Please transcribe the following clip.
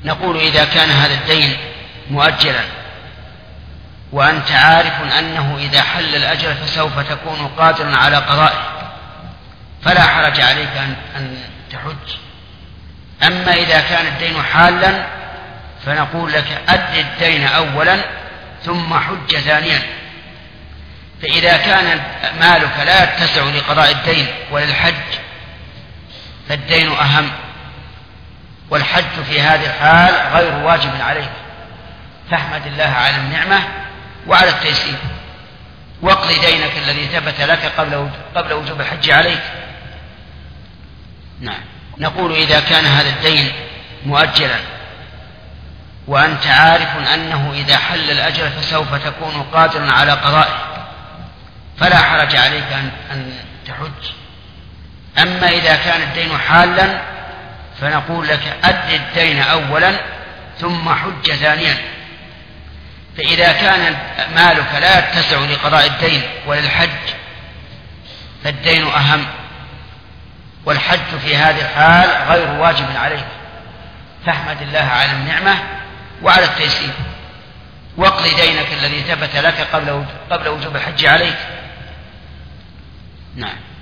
نقول إذا كان هذا الدين مؤجلا وأنت عارف أنه إذا حل الأجل فسوف تكون قادرا على قضائه فلا حرج عليك أن تحج. أما إذا كان الدين حالا فنقول لك أد الدين أولا ثم حج ثانيا. فإذا كان مالك لا يتسع لقضاء الدين وللحج فالدين أهم، والحج في هذه الحال غير واجب عليك، فاحمد الله على النعمة وعلى التيسير واقض دينك الذي ثبت لك قبل وجوب الحج عليك. نعم. نقول إذا كان هذا الدين مؤجلا وأنت عارف أنه إذا حل الأجل فسوف تكون قادرا على قضائه فلا حرج عليك أن تحج. أما إذا كان الدين حالا فنقول لك أد الدين أولا ثم حج ثانيا. فإذا كان مالك لا يتسع لقضاء الدين وللحج فالدين أهم، والحج في هذه الحال غير واجب عليك، فاحمد الله على النعمة وعلى التيسير واقض دينك الذي ثبت لك قبل وجوب الحج عليك. نعم.